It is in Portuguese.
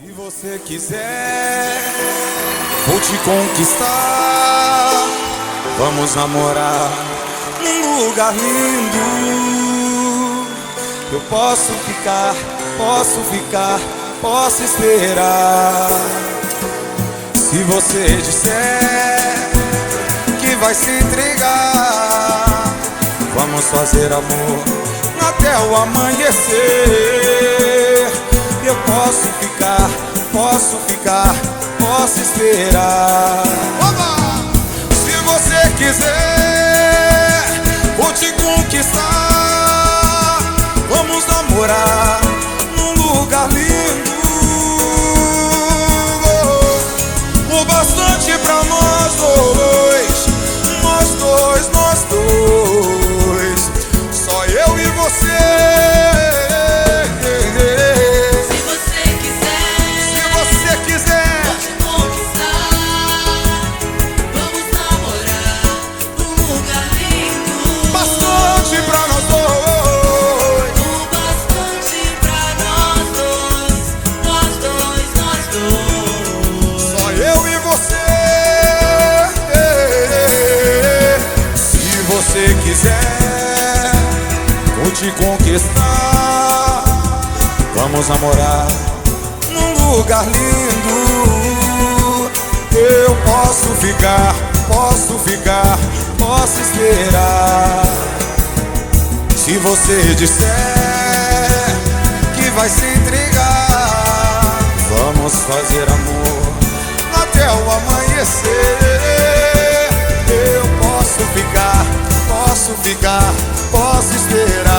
Se você quiser, vou te conquistar. Vamos namorar num lugar lindo. Eu posso ficar, posso esperar. Se você disser que vai se entregar, vamos fazer amor até o amanhecer. Eu posso ficar, posso esperar. Se você quiser, vou te conquistar. Vamos namorar num lugar lindo. O bastante pra nós dois, nós dois, nós dois. Só eu e você. Se você quiser, vou te conquistar. Vamos namorar num lugar lindo. Eu posso ficar, posso esperar. Se você disser que vai se entregar, vamos fazer amor até o amanhecer. Eu posso ficar, posso esperar.